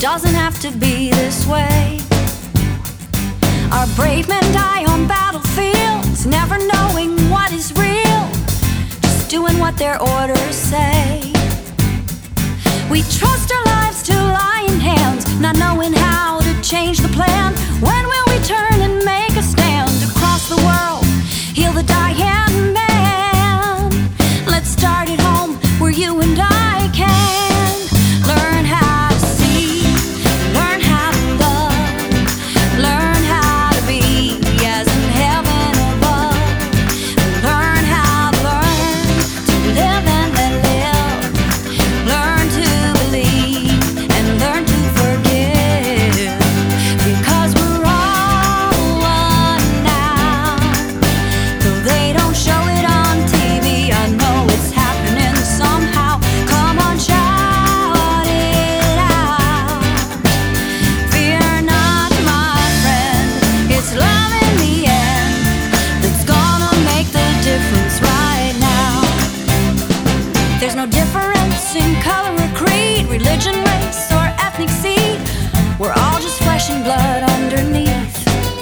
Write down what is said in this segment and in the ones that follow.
doesn't have to be this way. Our brave men die on battlefields, never knowing what is real, just doing what their orders say. We trust our lives to lying hands, not knowing how to change the plan. When will we turn and make a stand across the world, heal the dying man? Let's start at home where you and I can learn how to see, learn how to love, learn how to be as in heaven above. Learn how to learn to live and let live. Learn to believe and learn to forgive, because we're all one now. Though they don't show it on TV, I know it's happening somehow. Come on, shout it out. Fear not, my friend, it's love in the end that's gonna make the difference right now. There's no difference in color or creed, religion, race, or ethnic seed. We're all just flesh and blood underneath.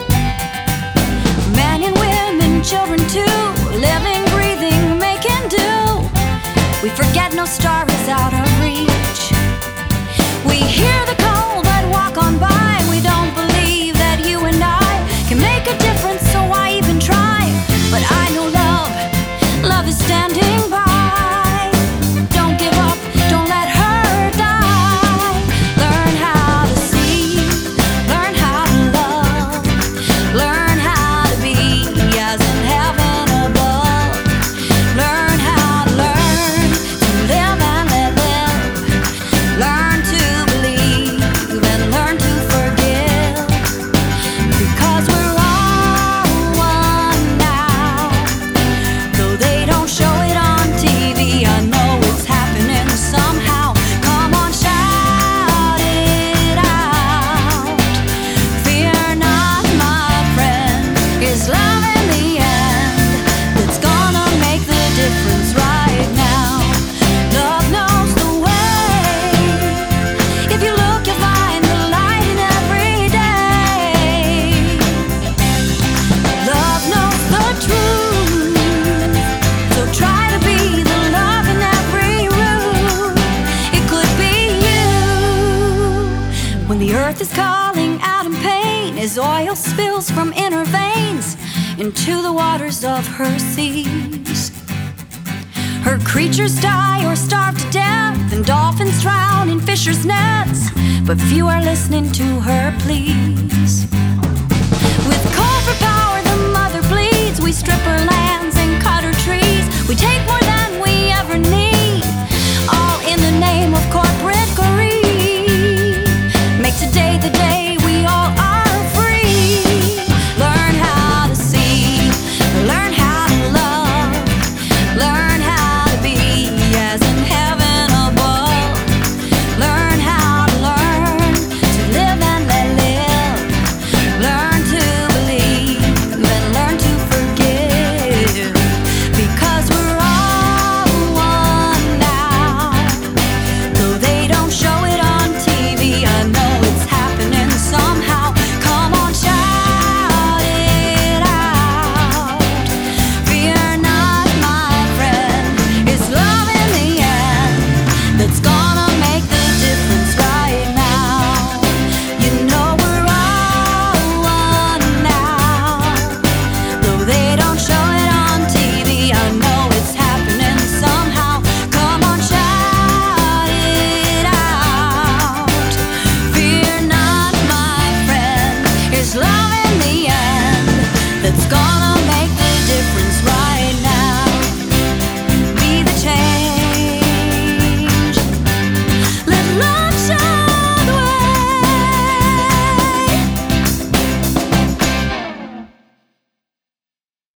Men and women, children too, living, breathing, making do. We forget no star is out of reach. We hear the cold blood walk on by. We don't believe that you and I can make a difference, so why even try? But I know love is standing by. Don't give up, don't let her die. Learn how to see, learn how to love, learn how to be as in heaven above. Learn how to learn to live and let live. Learn to believe and learn to forgive, because we're all one now. Though they don't show it on TV, I know it's happening somehow. Come on, shout it out. Fear not, my friend, it's love in the end that's gonna make the difference right now. Love knows the way. If you look, you'll find the light in every day. Love knows the truth, so try to be the love in every room. It could be you. When the earth is calling out in pain, as oil spills from inner veins into the waters of her seas, her creatures die or starve to death, and dolphins drown in fishers' nets, but few are listening to her pleas. With coal for power, the mother bleeds. We strip her lands and cut her trees. We take more than we ever need, all in the name of corporate